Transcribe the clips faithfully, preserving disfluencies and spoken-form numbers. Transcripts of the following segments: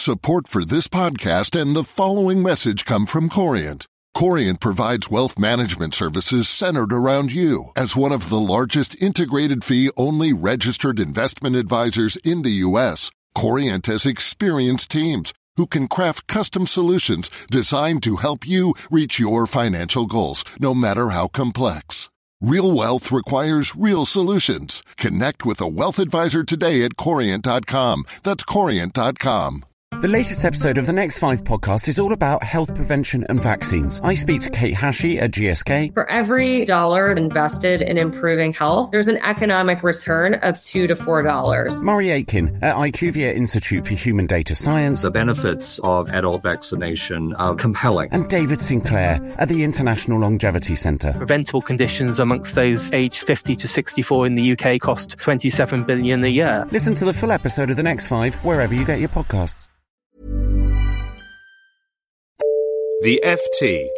Support for this podcast and the following message come from Corient. Corient provides wealth management services centered around you. As one of the largest integrated fee-only registered investment advisors in the U S, Corient has experienced teams who can craft custom solutions designed to help you reach your financial goals, no matter how complex. Real wealth requires real solutions. Connect with a wealth advisor today at Corient dot com. That's Corient dot com. The latest episode of the Next Five podcast is all about health prevention and vaccines. I speak to Kate Hashey at G S K. For every dollar invested in improving health, there's an economic return of two to four dollars. Murray Aitken at IQVIA Institute for Human Data Science. The benefits of adult vaccination are compelling. And David Sinclair at the International Longevity Centre. Preventable conditions amongst those aged fifty to sixty-four in the U K cost twenty-seven billion dollars a year. Listen to the full episode of The Next Five wherever you get your podcasts. The F T.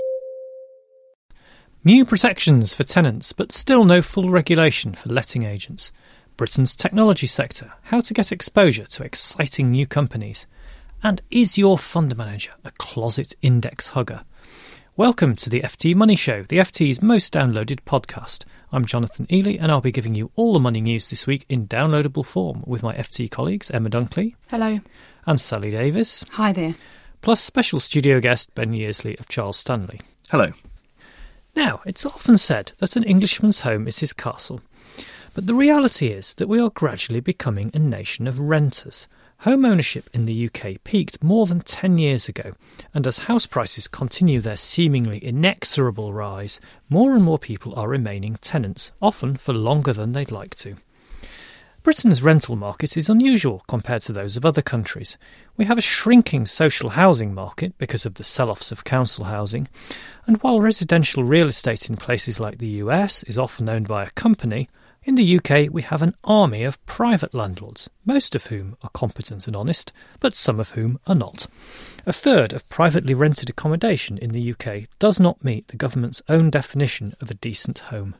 New protections for tenants, but still no full regulation for letting agents. Britain's technology sector, how to get exposure to exciting new companies. And is your fund manager a closet index hugger? Welcome to the F T Money Show, the F T's most downloaded podcast. I'm Jonathan Ely, and I'll be giving you all the money news this week in downloadable form with my F T colleagues Emma Dunkley. Hello. And Sally Davis. Hi there. Plus special studio guest Ben Yearsley of Charles Stanley. Hello. Now, it's often said that an Englishman's home is his castle. But the reality is that we are gradually becoming a nation of renters. Home ownership in the U K peaked more than ten years ago, and as house prices continue their seemingly inexorable rise, more and more people are remaining tenants, often for longer than they'd like to. Britain's rental market is unusual compared to those of other countries. We have a shrinking social housing market because of the sell-offs of council housing, and while residential real estate in places like the U S is often owned by a company, in the U K we have an army of private landlords, most of whom are competent and honest, but some of whom are not. A third of privately rented accommodation in the U K does not meet the government's own definition of a decent home.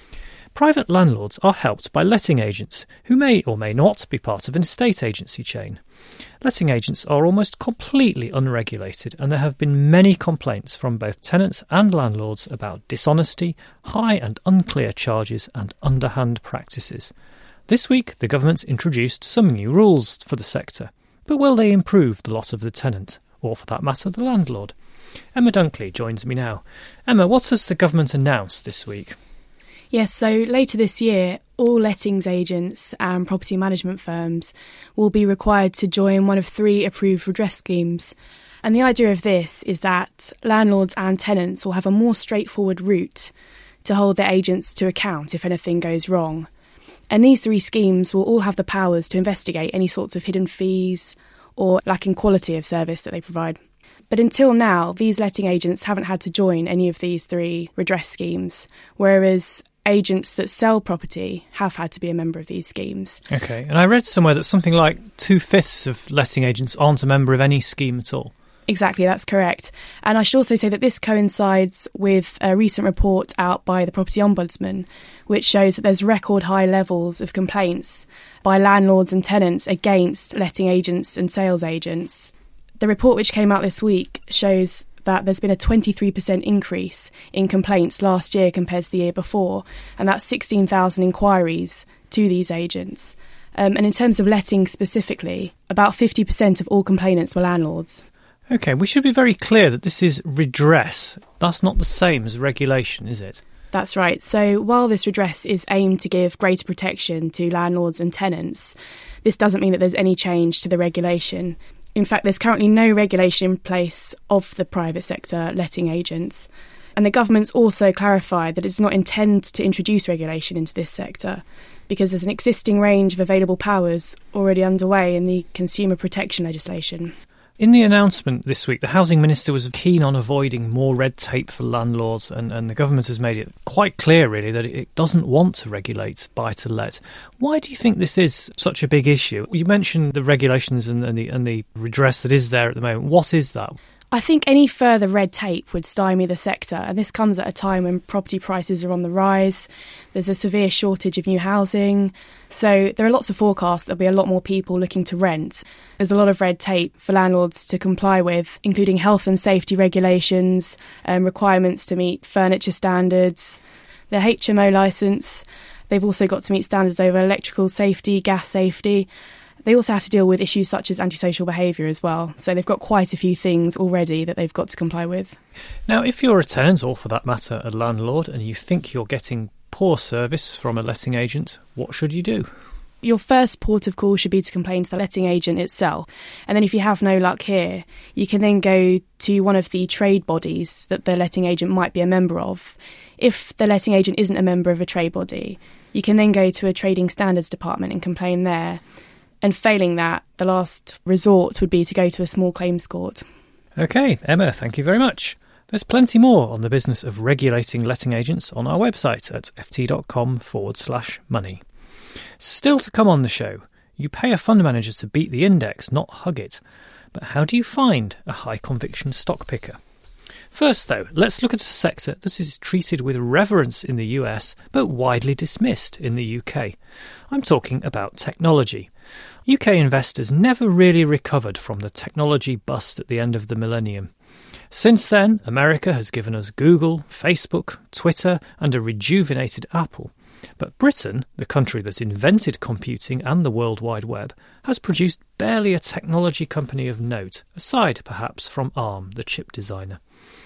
Private landlords are helped by letting agents, who may or may not be part of an estate agency chain. Letting agents are almost completely unregulated, and there have been many complaints from both tenants and landlords about dishonesty, high and unclear charges, and underhand practices. This week, the government introduced some new rules for the sector, but will they improve the lot of the tenant, or for that matter, the landlord? Emma Dunkley joins me now. Emma, what has the government announced this week? Yes, so later this year, all lettings agents and property management firms will be required to join one of three approved redress schemes. And the idea of this is that landlords and tenants will have a more straightforward route to hold their agents to account if anything goes wrong. And these three schemes will all have the powers to investigate any sorts of hidden fees or lacking quality of service that they provide. But until now, these letting agents haven't had to join any of these three redress schemes, whereas agents that sell property have had to be a member of these schemes. OK, and I read somewhere that something like two-fifths of letting agents aren't a member of any scheme at all. Exactly, that's correct. And I should also say that this coincides with a recent report out by the Property Ombudsman, which shows that there's record high levels of complaints by landlords and tenants against letting agents and sales agents. The report which came out this week shows that there's been a twenty-three percent increase in complaints last year compared to the year before, and that's sixteen thousand inquiries to these agents. Um, and in terms of letting specifically, about fifty percent of all complainants were landlords. OK, we should be very clear that this is redress. That's not the same as regulation, is it? That's right. So while this redress is aimed to give greater protection to landlords and tenants, this doesn't mean that there's any change to the regulation. In fact, there's currently no regulation in place of the private sector letting agents. And the government's also clarified that it does not intend to introduce regulation into this sector because there's an existing range of available powers already underway in the consumer protection legislation. In the announcement this week, the Housing Minister was keen on avoiding more red tape for landlords, and, and the government has made it quite clear, really, that it doesn't want to regulate buy-to-let. Why do you think this is such a big issue? You mentioned the regulations and, and, the, and the redress that is there at the moment. What is that? I think any further red tape would stymie the sector, and this comes at a time when property prices are on the rise. There's a severe shortage of new housing, so there are lots of forecasts there'll be a lot more people looking to rent. There's a lot of red tape for landlords to comply with, including health and safety regulations, um, requirements to meet furniture standards, their H M O licence. They've also got to meet standards over electrical safety, gas safety. They also have to deal with issues such as antisocial behaviour as well. So they've got quite a few things already that they've got to comply with. Now, if you're a tenant, or for that matter, a landlord, and you think you're getting poor service from a letting agent, what should you do? Your first port of call should be to complain to the letting agent itself. And then if you have no luck here, you can then go to one of the trade bodies that the letting agent might be a member of. If the letting agent isn't a member of a trade body, you can then go to a trading standards department and complain there. And failing that, the last resort would be to go to a small claims court. OK, Emma, thank you very much. There's plenty more on the business of regulating letting agents on our website at ft.com forward slash money. Still to come on the show, you pay a fund manager to beat the index, not hug it. But how do you find a high-conviction stock picker? First, though, let's look at a sector that is treated with reverence in the U S, but widely dismissed in the U K. I'm talking about technology. U K investors never really recovered from the technology bust at the end of the millennium. Since then, America has given us Google, Facebook, Twitter, and a rejuvenated Apple. But Britain, the country that invented computing and the World Wide Web, has produced barely a technology company of note, aside perhaps from ARM, the chip designer.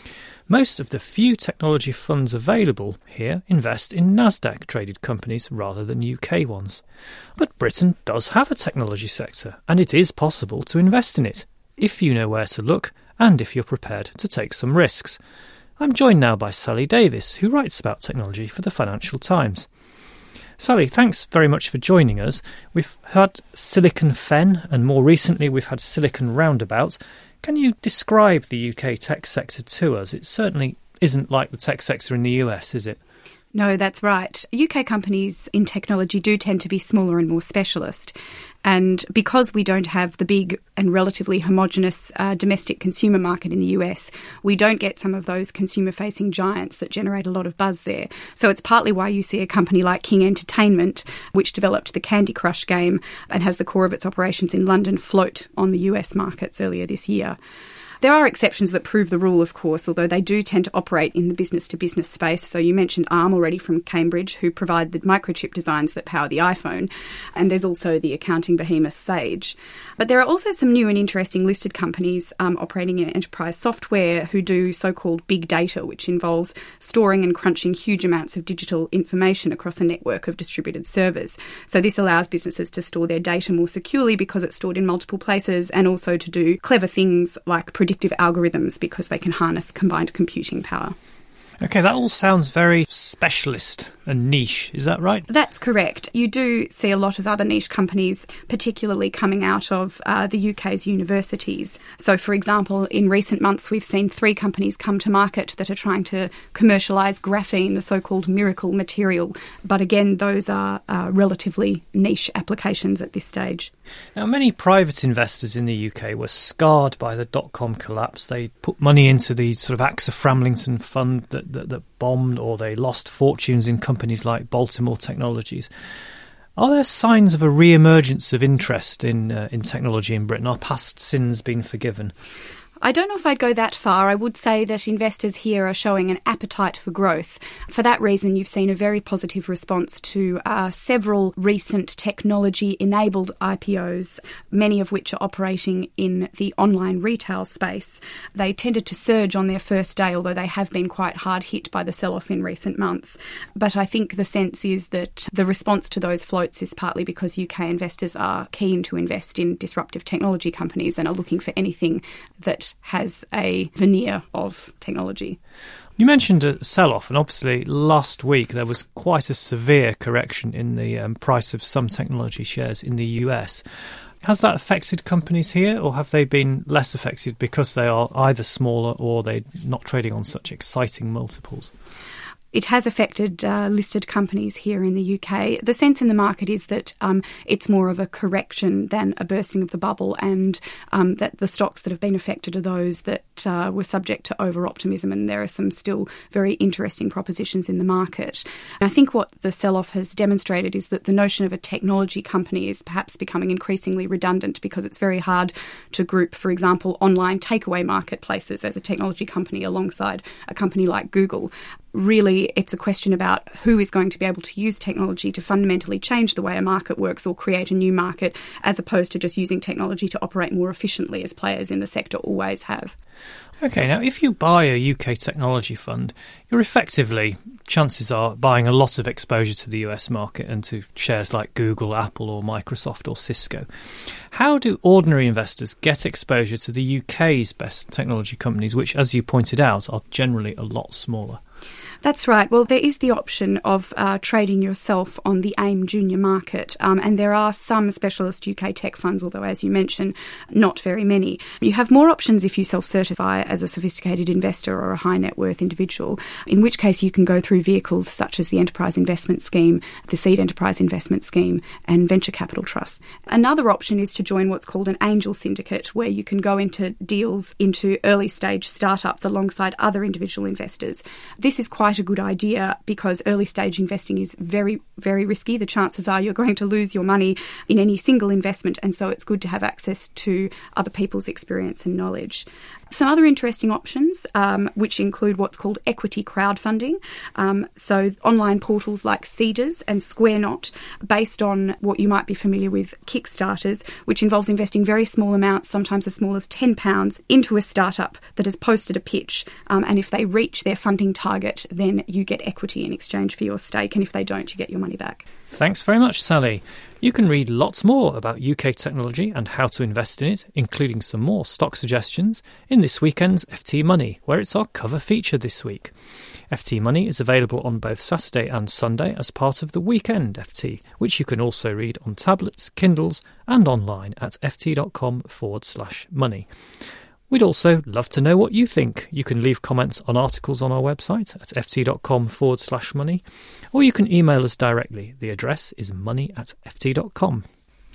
Most of the few technology funds available here invest in Nasdaq-traded companies rather than U K ones. But Britain does have a technology sector, and it is possible to invest in it, if you know where to look and if you're prepared to take some risks. I'm joined now by Sally Davis, who writes about technology for the Financial Times. Sally, thanks very much for joining us. We've had Silicon Fen, and more recently we've had Silicon Roundabout. Can you describe the U K tech sector to us? It certainly isn't like the tech sector in the U S, is it? No, that's right. U K companies in technology do tend to be smaller and more specialist. And because we don't have the big and relatively homogenous uh, domestic consumer market in the U S, we don't get some of those consumer-facing giants that generate a lot of buzz there. So it's partly why you see a company like King Entertainment, which developed the Candy Crush game and has the core of its operations in London, float on the U S markets earlier this year. There are exceptions that prove the rule, of course, although they do tend to operate in the business-to-business space. So you mentioned ARM already from Cambridge, who provide the microchip designs that power the iPhone. And there's also the accounting behemoth Sage. But there are also some new and interesting listed companies um, operating in enterprise software who do so-called big data, which involves storing and crunching huge amounts of digital information across a network of distributed servers. So this allows businesses to store their data more securely because it's stored in multiple places, and also to do clever things like predictive algorithms because they can harness combined computing power. OK, that all sounds very specialist and niche. Is that right? That's correct. You do see a lot of other niche companies, particularly coming out of uh, the U K's universities. So, for example, in recent months, we've seen three companies come to market that are trying to commercialise graphene, the so-called miracle material. But again, those are uh, relatively niche applications at this stage. Now, many private investors in the U K were scarred by the dot-com collapse. They put money into the sort of AXA Framlington fund that, that, that bombed, or they lost fortunes in companies like Baltimore Technologies. Are there signs of a re-emergence of interest in uh, in technology in Britain? Are past sins been forgiven? I don't know if I'd go that far. I would say that investors here are showing an appetite for growth. For that reason, you've seen a very positive response to uh, several recent technology-enabled I P Os, many of which are operating in the online retail space. They tended to surge on their first day, although they have been quite hard hit by the sell-off in recent months. But I think the sense is that the response to those floats is partly because U K investors are keen to invest in disruptive technology companies and are looking for anything that has a veneer of technology. You mentioned a sell-off, and obviously last week there was quite a severe correction in the um, price of some technology shares in the U S. Has that affected companies here, or have they been less affected because they are either smaller or they're not trading on such exciting multiples? It has affected uh, listed companies here in the U K. The sense in the market is that um, it's more of a correction than a bursting of the bubble, and um, that the stocks that have been affected are those that uh, were subject to over-optimism, and there are some still very interesting propositions in the market. And I think what the sell-off has demonstrated is that the notion of a technology company is perhaps becoming increasingly redundant, because it's very hard to group, for example, online takeaway marketplaces as a technology company alongside a company like Google. Really, it's a question about who is going to be able to use technology to fundamentally change the way a market works or create a new market, as opposed to just using technology to operate more efficiently, as players in the sector always have. OK, now if you buy a U K technology fund, you're effectively, chances are, buying a lot of exposure to the U S market and to shares like Google, Apple or Microsoft or Cisco. How do ordinary investors get exposure to the U K's best technology companies, which, as you pointed out, are generally a lot smaller? That's right. Well, there is the option of uh, trading yourself on the AIM junior market, um, and there are some specialist U K tech funds, although, as you mentioned, not very many. You have more options if you self-certify as a sophisticated investor or a high net worth individual, in which case you can go through vehicles such as the Enterprise Investment Scheme, the Seed Enterprise Investment Scheme, and Venture Capital Trust. Another option is to join what's called an angel syndicate, where you can go into deals into early stage startups alongside other individual investors. This is quite a good idea because early stage investing is very, very risky. The chances are you're going to lose your money in any single investment, and so it's good to have access to other people's experience and knowledge. Some other interesting options, um, which include what's called equity crowdfunding. Um, so online portals like Seedrs and SquareNot, based on what you might be familiar with, Kickstarters, which involves investing very small amounts, sometimes as small as ten pounds, into a startup that has posted a pitch. Um, and if they reach their funding target, then you get equity in exchange for your stake. And if they don't, you get your money back. Thanks very much, Sally. You can read lots more about U K technology and how to invest in it, including some more stock suggestions, in this weekend's F T Money, where it's our cover feature this week. F T Money is available on both Saturday and Sunday as part of the Weekend F T, which you can also read on tablets, Kindles and online at ft.com forward slash money. We'd also love to know what you think. You can leave comments on articles on our website at ft.com forward slash money, or you can email us directly. The address is money at ft.com.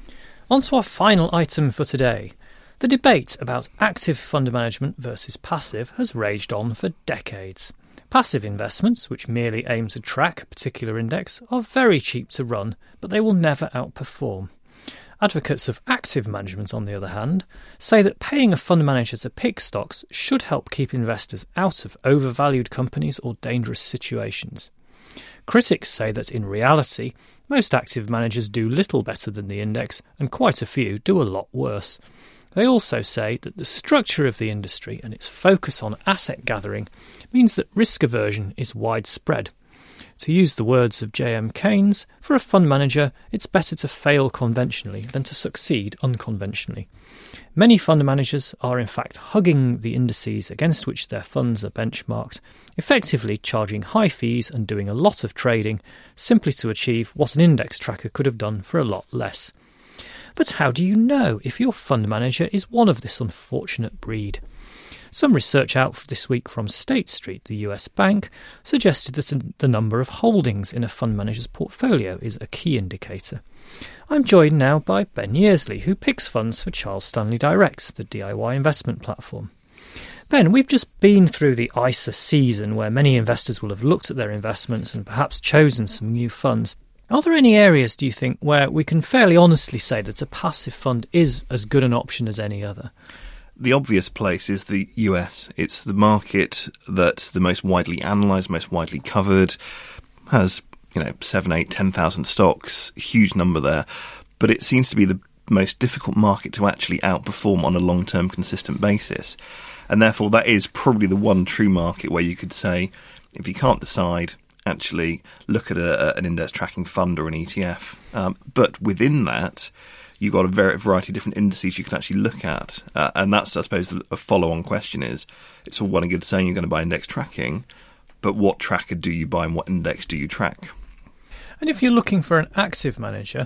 On to our final item for today. The debate about active fund management versus passive has raged on for decades. Passive investments, which merely aim to track a particular index, are very cheap to run, but they will never outperform. Advocates of active management, on the other hand, say that paying a fund manager to pick stocks should help keep investors out of overvalued companies or dangerous situations. Critics say that in reality, most active managers do little better than the index, and quite a few do a lot worse. They also say that the structure of the industry and its focus on asset gathering means that risk aversion is widespread. To use the words of J M Keynes, for a fund manager, it's better to fail conventionally than to succeed unconventionally. Many fund managers are in fact hugging the indices against which their funds are benchmarked, effectively charging high fees and doing a lot of trading simply to achieve what an index tracker could have done for a lot less. But how do you know if your fund manager is one of this unfortunate breed? Some research out this week from State Street, the U S bank, suggested that the number of holdings in a fund manager's portfolio is a key indicator. I'm joined now by Ben Yearsley, who picks funds for Charles Stanley Direct, the D I Y investment platform. Ben, we've just been through the I S A season where many investors will have looked at their investments and perhaps chosen some new funds. Are there any areas, do you think, where we can fairly honestly say that a passive fund is as good an option as any other? The obvious place is the U S. It's the market that's the most widely analysed, most widely covered, has, you know, seven, eight, ten thousand stocks, huge number there. But it seems to be the most difficult market to actually outperform on a long-term consistent basis. And therefore that is probably the one true market where you could say, if you can't decide, actually look at a, an index tracking fund or an E T F. Um, but within that, you've got a variety of different indices you can actually look at. Uh, and that's, I suppose, a follow-on question is, it's all well and good saying you're going to buy index tracking, but what tracker do you buy and what index do you track? And if you're looking for an active manager,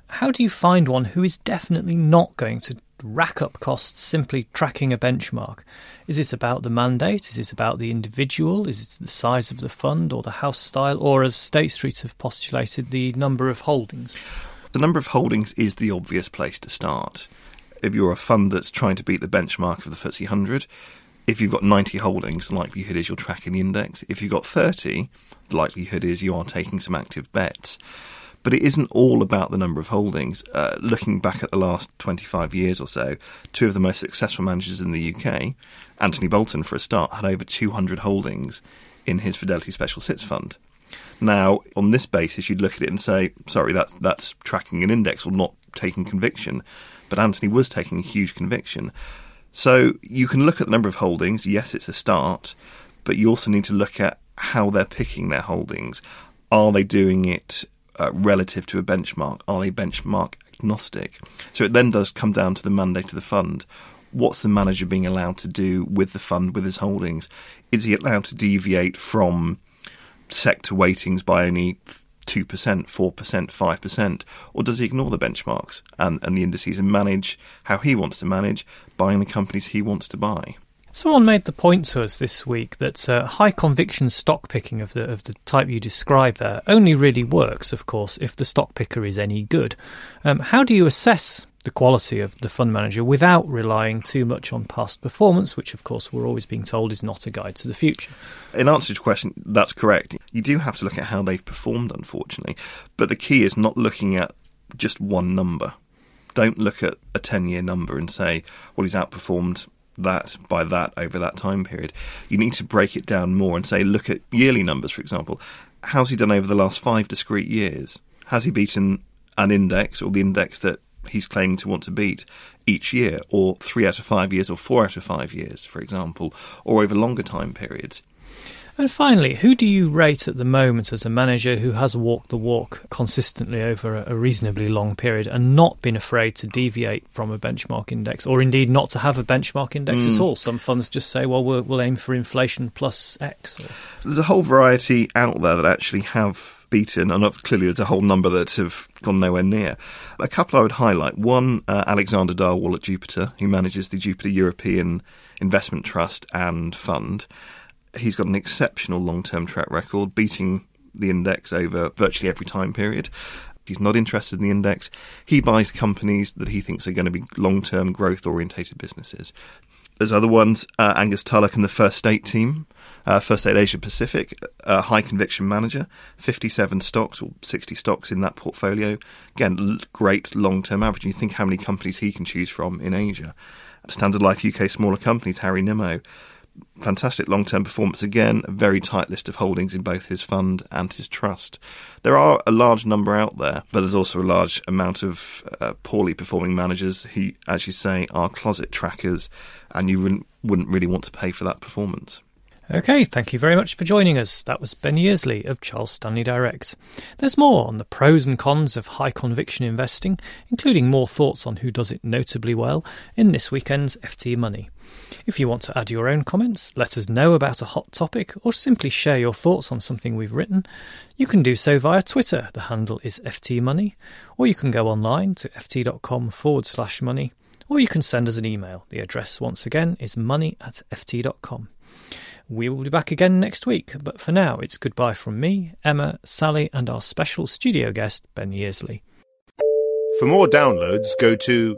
how do you find one who is definitely not going to rack up costs simply tracking a benchmark? Is it about the mandate? Is it about the individual? Is it the size of the fund or the house style? Or, as State Street have postulated, the number of holdings? The number of holdings is the obvious place to start. If you're a fund that's trying to beat the benchmark of the F T S E one hundred, if you've got ninety holdings, the likelihood is you're tracking the index. If you've got thirty, the likelihood is you are taking some active bets. But it isn't all about the number of holdings. Uh, looking back at the last twenty-five years or so, two of the most successful managers in the U K, Anthony Bolton for a start, had over two hundred holdings in his Fidelity Special Sits fund. Now, on this basis, you'd look at it and say, sorry, that's, that's tracking an index or not taking conviction. But Anthony was taking a huge conviction. So you can look at the number of holdings. Yes, it's a start, but you also need to look at how they're picking their holdings. Are they doing it uh, relative to a benchmark? Are they benchmark agnostic? So it then does come down to the mandate of the fund. What's the manager being allowed to do with the fund, with his holdings? Is he allowed to deviate from sector weightings by only two percent, four percent, five percent, or does he ignore the benchmarks and, and the indices and manage how he wants to manage, buying the companies he wants to buy? Someone made the point to us this week that uh, high conviction stock picking of the of the type you described there only really works, of course, if the stock picker is any good. Um, how do you assess the quality of the fund manager without relying too much on past performance, which, of course, we're always being told is not a guide to the future? In answer to your question, that's correct. You do have to look at how they've performed, unfortunately. But the key is not looking at just one number. Don't look at a ten-year number and say, well, he's outperformed that by that over that time period. You need to break it down more and say, look at yearly numbers, for example. How's he done over the last five discrete years? Has he beaten an index or the index that he's claiming to want to beat each year, or three out of five years, or four out of five years, for example, or over longer time periods? And finally, who do you rate at the moment as a manager who has walked the walk consistently over a reasonably long period and not been afraid to deviate from a benchmark index, or indeed not to have a benchmark index mm. at all? Some funds just say, well, we'll, we'll aim for inflation plus X. Or... There's a whole variety out there that actually have beaten, and clearly there's a whole number that have gone nowhere near. A couple I would highlight. One, uh, Alexander Darwall at Jupiter, who manages the Jupiter European Investment Trust and Fund. He's got an exceptional long-term track record, beating the index over virtually every time period. He's not interested in the index. He buys companies that he thinks are going to be long-term growth-orientated businesses. There's other ones, uh, Angus Tulloch and the First State team. Uh, First State Asia Pacific, a high conviction manager, fifty-seven stocks or sixty stocks in that portfolio. Again, l- great long-term average. You think how many companies he can choose from in Asia. Standard Life U K smaller companies, Harry Nimmo. Fantastic long-term performance. Again, a very tight list of holdings in both his fund and his trust. There are a large number out there, but there's also a large amount of uh, poorly performing managers who, as you say, are closet trackers, and you wouldn't, wouldn't really want to pay for that performance. OK, thank you very much for joining us. That was Ben Yearsley of Charles Stanley Direct. There's more on the pros and cons of high conviction investing, including more thoughts on who does it notably well, in this weekend's F T Money. If you want to add your own comments, let us know about a hot topic, or simply share your thoughts on something we've written, you can do so via Twitter. The handle is F T Money, or you can go online to ft.com forward slash money, or you can send us an email. The address, once again, is money at ft dot com. We will be back again next week, but for now it's goodbye from me, Emma, Sally and our special studio guest, Ben Yearsley. For more downloads, go to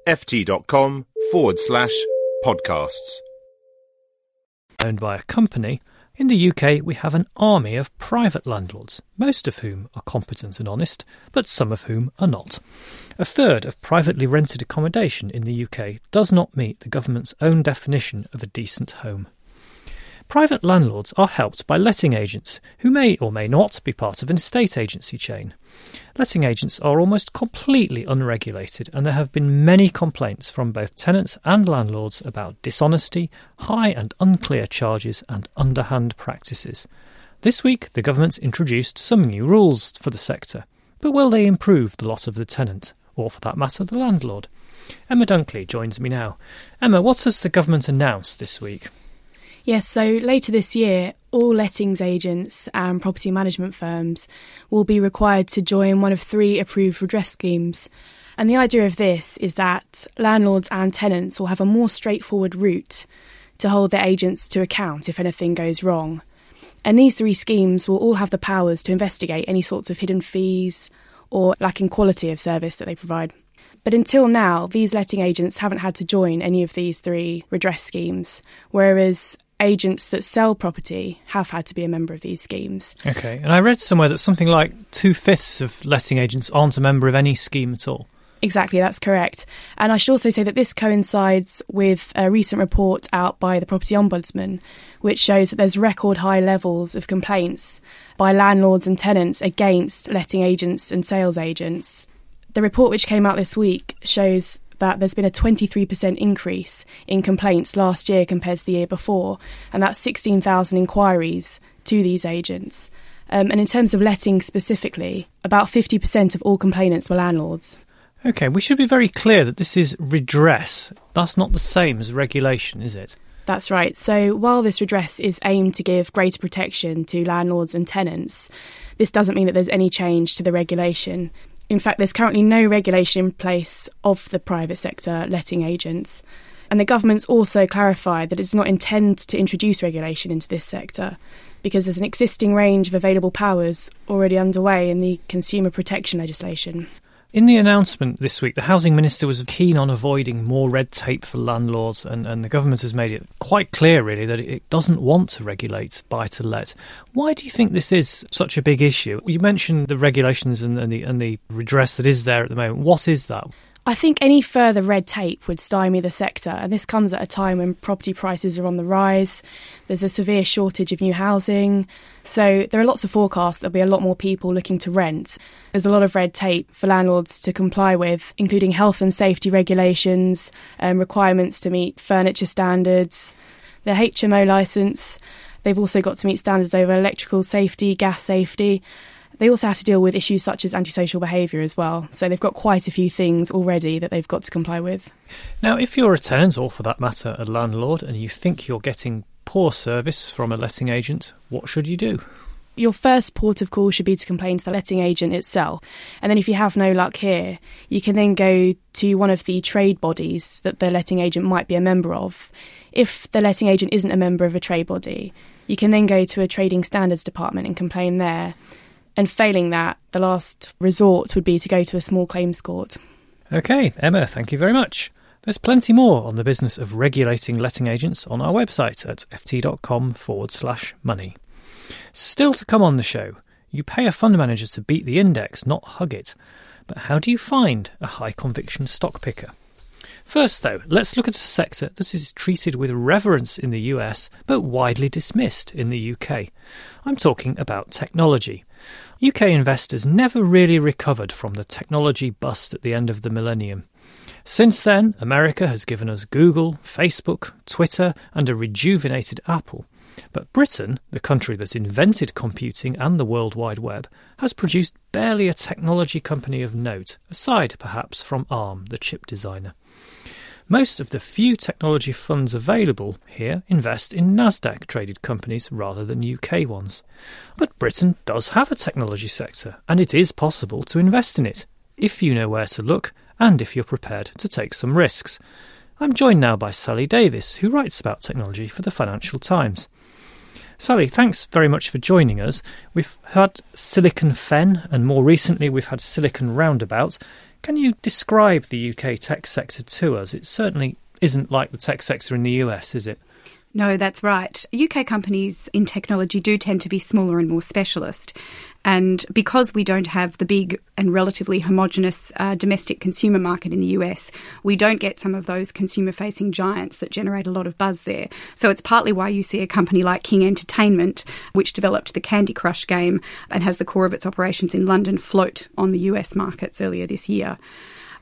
ft.com forward slash podcasts. Owned by a company, in the U K we have an army of private landlords, most of whom are competent and honest, but some of whom are not. A third of privately rented accommodation in the U K does not meet the government's own definition of a decent home. Private landlords are helped by letting agents, who may or may not be part of an estate agency chain. Letting agents are almost completely unregulated, and there have been many complaints from both tenants and landlords about dishonesty, high and unclear charges, and underhand practices. This week, the government introduced some new rules for the sector, but will they improve the lot of the tenant, or for that matter, the landlord? Emma Dunkley joins me now. Emma, what has the government announced this week? Yes, so later this year, all lettings agents and property management firms will be required to join one of three approved redress schemes. And the idea of this is that landlords and tenants will have a more straightforward route to hold their agents to account if anything goes wrong. And these three schemes will all have the powers to investigate any sorts of hidden fees or lacking quality of service that they provide. But until now, these letting agents haven't had to join any of these three redress schemes, whereas agents that sell property have had to be a member of these schemes. OK, and I read somewhere that something like two-fifths of letting agents aren't a member of any scheme at all. Exactly, that's correct. And I should also say that this coincides with a recent report out by the Property Ombudsman, which shows that there's record high levels of complaints by landlords and tenants against letting agents and sales agents. The report which came out this week shows that there's been a twenty-three percent increase in complaints last year compared to the year before, and that's sixteen thousand inquiries to these agents. Um, and in terms of letting specifically, about fifty percent of all complainants were landlords. OK, we should be very clear that this is redress. That's not the same as regulation, is it? That's right. So while this redress is aimed to give greater protection to landlords and tenants, this doesn't mean that there's any change to the regulation. In fact, there's currently no regulation in place of the private sector letting agents. And the government's also clarified that it's not intended to introduce regulation into this sector because there's an existing range of available powers already underway in the consumer protection legislation. In the announcement this week, the Housing Minister was keen on avoiding more red tape for landlords, and, and the government has made it quite clear, really, that it doesn't want to regulate buy-to-let. Why do you think this is such a big issue? You mentioned the regulations and, and, the, and the redress that is there at the moment. What is that? I think any further red tape would stymie the sector, and this comes at a time when property prices are on the rise. There's a severe shortage of new housing, so there are lots of forecasts there'll be a lot more people looking to rent. There's a lot of red tape for landlords to comply with, including health and safety regulations, um, requirements to meet furniture standards, their H M O licence. They've also got to meet standards over electrical safety, gas safety. They also have to deal with issues such as antisocial behaviour as well. So they've got quite a few things already that they've got to comply with. Now, if you're a tenant, or for that matter, a landlord, and you think you're getting poor service from a letting agent, what should you do? Your first port of call should be to complain to the letting agent itself. And then if you have no luck here, you can then go to one of the trade bodies that the letting agent might be a member of. If the letting agent isn't a member of a trade body, you can then go to a trading standards department and complain there. And failing that, the last resort would be to go to a small claims court. OK, Emma, thank you very much. There's plenty more on the business of regulating letting agents on our website at ft.com forward slash money. Still to come on the show, you pay a fund manager to beat the index, not hug it. But how do you find a high conviction stock picker? First, though, let's look at a sector that is treated with reverence in the U S, but widely dismissed in the U K. I'm talking about technology. U K investors never really recovered from the technology bust at the end of the millennium. Since then, America has given us Google, Facebook, Twitter, and a rejuvenated Apple. But Britain, the country that invented computing and the World Wide Web, has produced barely a technology company of note, aside perhaps from ARM, the chip designer. Most of the few technology funds available here invest in Nasdaq-traded companies rather than U K ones. But Britain does have a technology sector, and it is possible to invest in it, if you know where to look and if you're prepared to take some risks. I'm joined now by Sally Davis, who writes about technology for the Financial Times. Sally, thanks very much for joining us. We've had Silicon Fen, and more recently we've had Silicon Roundabout. Can you describe the U K tech sector to us? It certainly isn't like the tech sector in the U S, is it? No, that's right. U K companies in technology do tend to be smaller and more specialist. And because we don't have the big and relatively homogenous uh, domestic consumer market in the U S, we don't get some of those consumer-facing giants that generate a lot of buzz there. So it's partly why you see a company like King Entertainment, which developed the Candy Crush game and has the core of its operations in London, float on the U S markets earlier this year.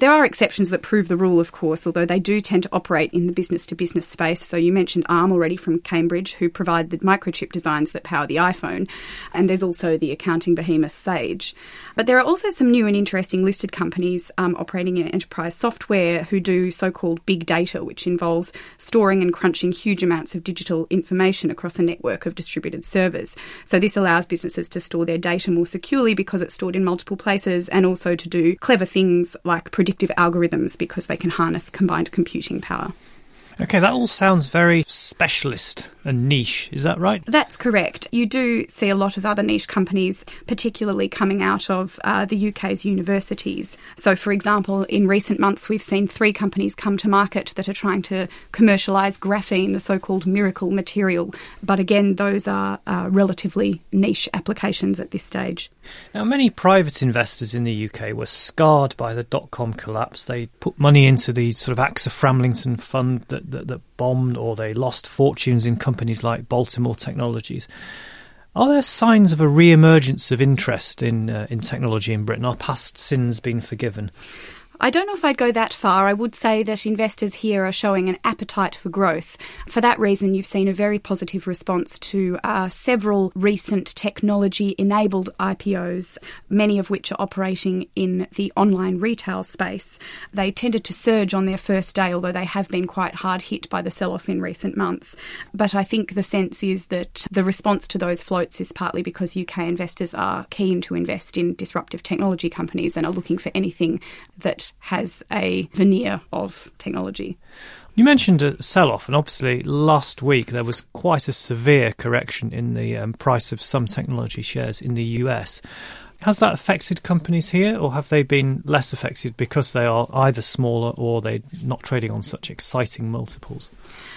There are exceptions that prove the rule, of course, although they do tend to operate in the business-to-business space. So you mentioned Arm already from Cambridge, who provide the microchip designs that power the iPhone. And there's also the accounting behemoth Sage. But there are also some new and interesting listed companies um, operating in enterprise software who do so-called big data, which involves storing and crunching huge amounts of digital information across a network of distributed servers. So this allows businesses to store their data more securely because it's stored in multiple places, and also to do clever things like predictive algorithms because they can harness combined computing power. Okay, that all sounds very specialist and niche. Is that right? That's correct. You do see a lot of other niche companies, particularly coming out of uh, the U K's universities. So, for example, in recent months, we've seen three companies come to market that are trying to commercialise graphene, the so-called miracle material. But again, those are uh, relatively niche applications at this stage. Now, many private investors in the U K were scarred by the dot-com collapse. They put money into the sort of AXA Framlington fund that, that, that bombed, or they lost fortunes in companies like Baltimore Technologies. Are there signs of a re-emergence of interest in uh, in technology in Britain? Are past sins been forgiven? I don't know if I'd go that far. I would say that investors here are showing an appetite for growth. For that reason, you've seen a very positive response to uh, several recent technology-enabled I P Os, many of which are operating in the online retail space. They tended to surge on their first day, although they have been quite hard hit by the sell-off in recent months. But I think the sense is that the response to those floats is partly because U K investors are keen to invest in disruptive technology companies and are looking for anything that has a veneer of technology. You mentioned a sell-off, and obviously last week there was quite a severe correction in the um, price of some technology shares in the U S. Has that affected companies here, or have they been less affected because they are either smaller or they're not trading on such exciting multiples?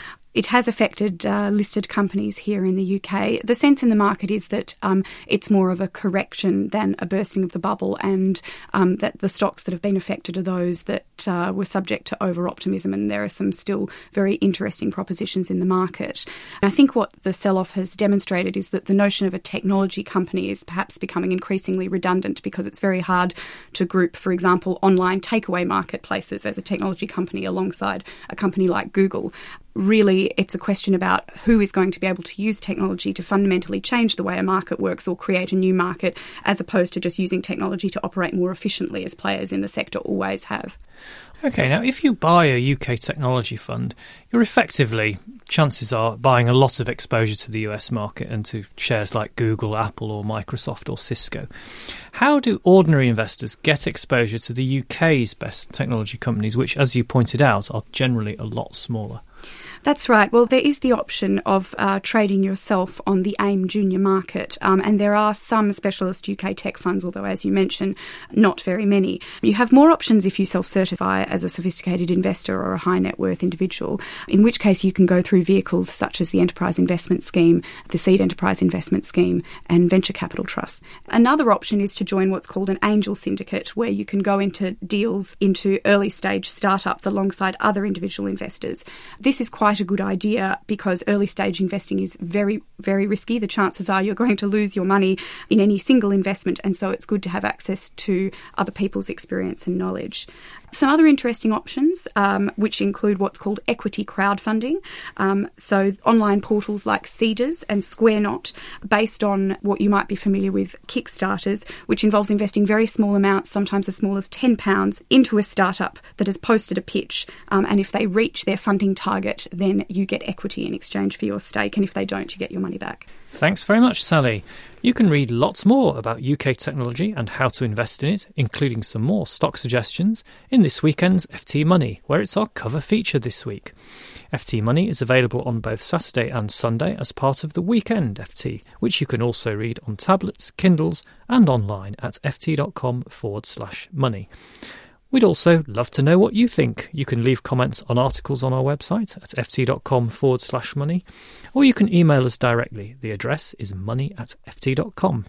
It has affected uh, listed companies here in the U K. The sense in the market is that um, it's more of a correction than a bursting of the bubble, and um, that the stocks that have been affected are those that uh, were subject to over-optimism, and there are some still very interesting propositions in the market. And I think what the sell-off has demonstrated is that the notion of a technology company is perhaps becoming increasingly redundant, because it's very hard to group, for example, online takeaway marketplaces as a technology company alongside a company like Google. Really, it's a question about who is going to be able to use technology to fundamentally change the way a market works or create a new market, as opposed to just using technology to operate more efficiently, as players in the sector always have. Okay, now if you buy a U K technology fund, you're effectively, chances are, buying a lot of exposure to the U S market and to shares like Google, Apple or Microsoft or Cisco. How do ordinary investors get exposure to the U K's best technology companies, which, as you pointed out, are generally a lot smaller? That's right. Well, there is the option of uh, trading yourself on the AIM junior market, um, and there are some specialist U K tech funds, although, as you mentioned, not very many. You have more options if you self-certify as a sophisticated investor or a high net worth individual, in which case you can go through vehicles such as the Enterprise Investment Scheme, the Seed Enterprise Investment Scheme, and venture capital trusts. Another option is to join what's called an angel syndicate, where you can go into deals into early stage startups alongside other individual investors. This is quite a good idea because early stage investing is very, very risky. The chances are you're going to lose your money in any single investment, and so it's good to have access to other people's experience and knowledge. Some other interesting options, um, which include what's called equity crowdfunding. Um, so online portals like Seedrs and SquareNot, based on what you might be familiar with, Kickstarters, which involves investing very small amounts, sometimes as small as ten pounds, into a startup that has posted a pitch. Um, and if they reach their funding target, then you get equity in exchange for your stake. And if they don't, you get your money back. Thanks very much, Sally. You can read lots more about U K technology and how to invest in it, including some more stock suggestions, in this weekend's F T Money, where it's our cover feature this week. F T Money is available on both Saturday and Sunday as part of the Weekend F T, which you can also read on tablets, Kindles and online at ft.com forward slash money. We'd also love to know what you think. You can leave comments on articles on our website at ft.com forward slash money, or you can email us directly. The address is money at ft.com.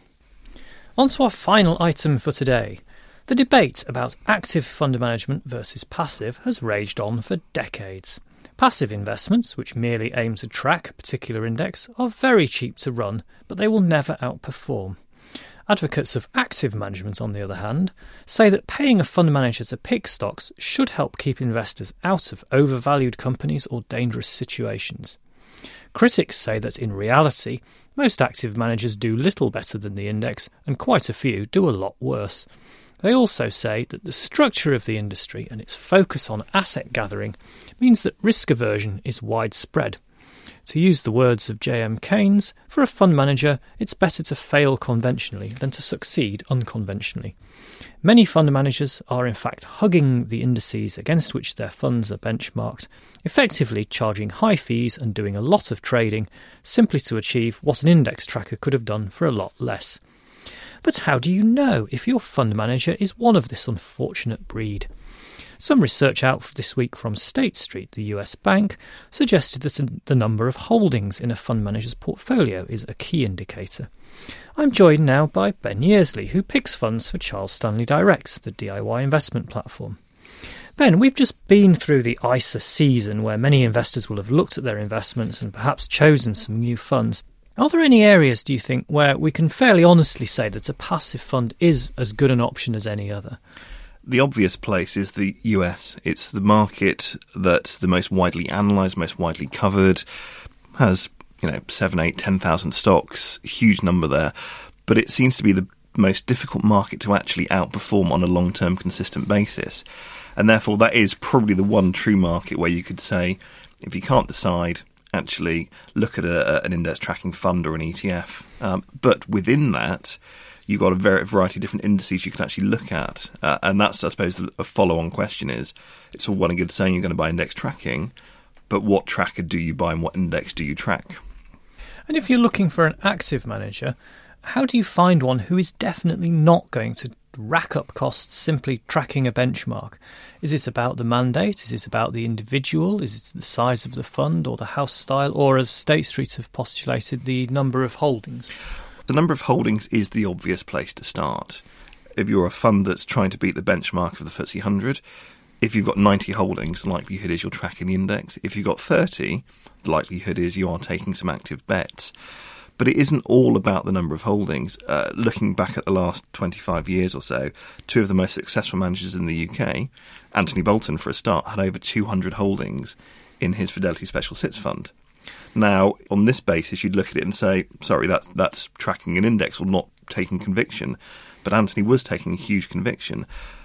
On to our final item for today. The debate about active fund management versus passive has raged on for decades. Passive investments, which merely aim to track a particular index, are very cheap to run, but they will never outperform. Advocates of active management, on the other hand, say that paying a fund manager to pick stocks should help keep investors out of overvalued companies or dangerous situations. Critics say that in reality, most active managers do little better than the index, and quite a few do a lot worse. They also say that the structure of the industry and its focus on asset gathering means that risk aversion is widespread. To use the words of J M Keynes, for a fund manager, it's better to fail conventionally than to succeed unconventionally. Many fund managers are in fact hugging the indices against which their funds are benchmarked, effectively charging high fees and doing a lot of trading simply to achieve what an index tracker could have done for a lot less. But how do you know if your fund manager is one of this unfortunate breed? Some research out this week from State Street, the U S bank, suggested that the number of holdings in a fund manager's portfolio is a key indicator. I'm joined now by Ben Yearsley, who picks funds for Charles Stanley Direct, the D I Y investment platform. Ben, we've just been through the I S A season where many investors will have looked at their investments and perhaps chosen some new funds. Are there any areas, do you think, where we can fairly honestly say that a passive fund is as good an option as any other? The obvious place is the U S. It's the market that's the most widely analysed, most widely covered, has, you know, seven, eight, ten thousand stocks, huge number there. But it seems to be the most difficult market to actually outperform on a long-term consistent basis. And therefore that is probably the one true market where you could say, if you can't decide, actually look at a, an index tracking fund or an E T F. Um, but within that, you've got a very variety of different indices you can actually look at. Uh, and that's, I suppose, a follow-on question is, it's all well and good saying you're going to buy index tracking, but what tracker do you buy and what index do you track? And if you're looking for an active manager, how do you find one who is definitely not going to rack up costs simply tracking a benchmark? Is it about the mandate? Is it about the individual? Is it the size of the fund or the house style? Or, as State Street have postulated, the number of holdings? The number of holdings is the obvious place to start. If you're a fund that's trying to beat the benchmark of the F T S E one hundred, if you've got ninety holdings, the likelihood is you're tracking the index. If you've got thirty, the likelihood is you are taking some active bets. But it isn't all about the number of holdings. Uh, looking back at the last twenty-five years or so, two of the most successful managers in the U K, Anthony Bolton for a start, had over two hundred holdings in his Fidelity Special Sits fund. Now, on this basis, you'd look at it and say, sorry, that's, that's tracking an index or not taking conviction. But Anthony was taking huge conviction.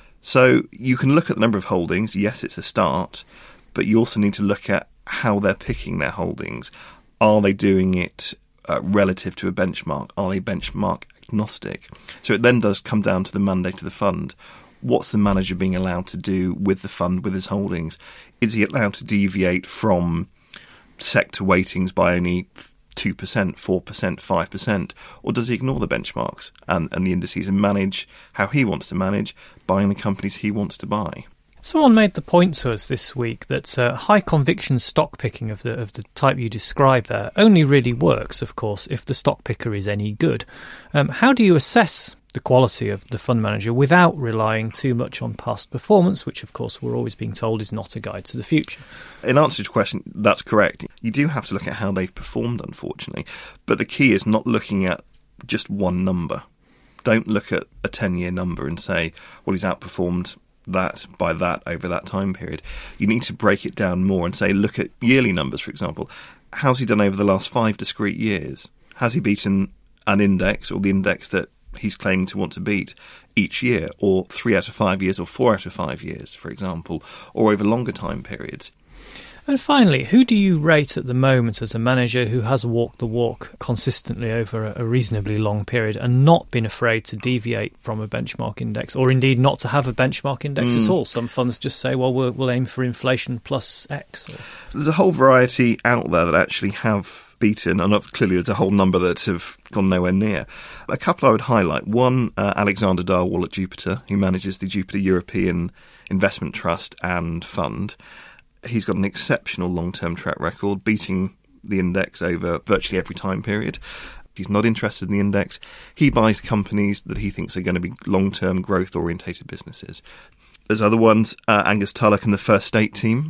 So you can look at the number of holdings. Yes, it's a start. But you also need to look at how they're picking their holdings. Are they doing it uh, relative to a benchmark? Are they benchmark agnostic? So it then does come down to the mandate of the fund. What's the manager being allowed to do with the fund, with his holdings? Is he allowed to deviate from sector weightings by only two percent, four percent, five percent, or does he ignore the benchmarks and, and the indices and manage how he wants to manage, buying the companies he wants to buy? Someone made the point to us this week that uh, high conviction stock picking of the of the type you described there only really works, of course, if the stock picker is any good. Um, how do you assess the quality of the fund manager without relying too much on past performance, which, of course, we're always being told is not a guide to the future? In answer to your question, that's correct. You do have to look at how they've performed, unfortunately. But the key is not looking at just one number. Don't look at a ten-year number and say, well, he's outperformed that by that over that time period. You need to break it down more and say, look at yearly numbers, for example. How's he done over the last five discrete years? Has he beaten an index or the index that he's claiming to want to beat each year, or three out of five years, or four out of five years, for example, or over longer time periods? And finally, who do you rate at the moment as a manager who has walked the walk consistently over a reasonably long period and not been afraid to deviate from a benchmark index, or indeed not to have a benchmark index mm. at all? Some funds just say, well, we'll, we'll aim for inflation plus X. Or... There's a whole variety out there that actually have beaten, and clearly there's a whole number that have gone nowhere near. A couple I would highlight. One, uh, Alexander Darwall at Jupiter, who manages the Jupiter European Investment Trust and Fund. He's got an exceptional long-term track record, beating the index over virtually every time period. He's not interested in the index. He buys companies that he thinks are going to be long-term growth-orientated businesses. There's other ones, uh, Angus Tulloch and the First State team.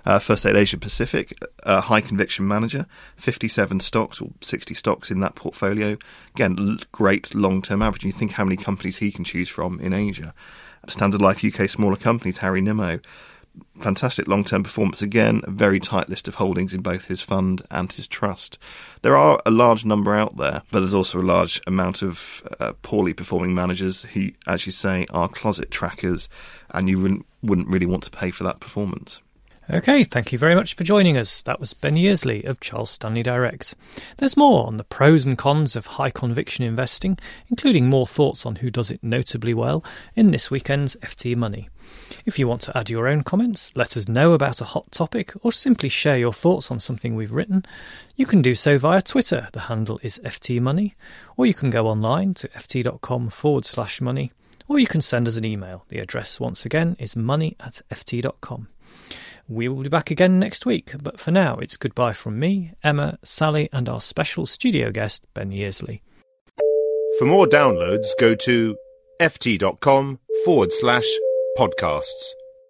Uh, First Aid Asia Pacific, a high conviction manager, fifty-seven stocks or sixty stocks in that portfolio. Again, l- great long-term average. You think how many companies he can choose from in Asia. Standard Life U K smaller companies, Harry Nimmo. Fantastic long-term performance. Again, a very tight list of holdings in both his fund and his trust. There are a large number out there, but there's also a large amount of uh, poorly performing managers who, as you say, are closet trackers, and you wouldn't, wouldn't really want to pay for that performance. OK, thank you very much for joining us. That was Ben Yearsley of Charles Stanley Direct. There's more on the pros and cons of high conviction investing, including more thoughts on who does it notably well, in this weekend's F T Money. If you want to add your own comments, let us know about a hot topic, or simply share your thoughts on something we've written, you can do so via Twitter. The handle is F T Money, or you can go online to ft.com forward slash money, or you can send us an email. The address once again is money at ft.com. We will be back again next week, but for now it's goodbye from me, Emma, Sally and our special studio guest, Ben Yearsley. For more downloads, go to ft.com forward slash podcasts.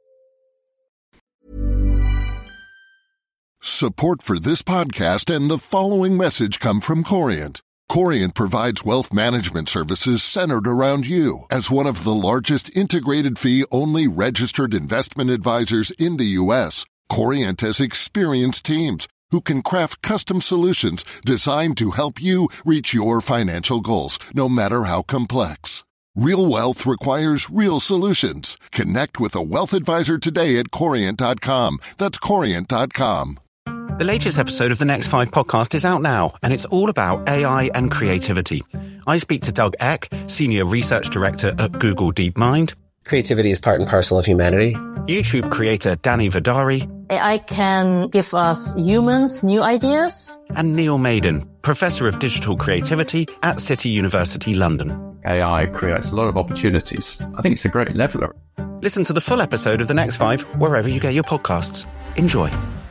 Support for this podcast and the following message come from Corient. Corient provides wealth management services centered around you. As one of the largest integrated fee-only registered investment advisors in the U S, Corient has experienced teams who can craft custom solutions designed to help you reach your financial goals, no matter how complex. Real wealth requires real solutions. Connect with a wealth advisor today at corient dot com. That's corient dot com. The latest episode of the Next Five podcast is out now, and it's all about A I and creativity. I speak to Doug Eck, Senior Research Director at Google DeepMind. Creativity is part and parcel of humanity. YouTube creator Danny Vidari. A I can give us humans new ideas. And Neil Maiden, Professor of Digital Creativity at City University London. A I creates a lot of opportunities. I think it's a great leveler. Listen to the full episode of The Next Five wherever you get your podcasts. Enjoy.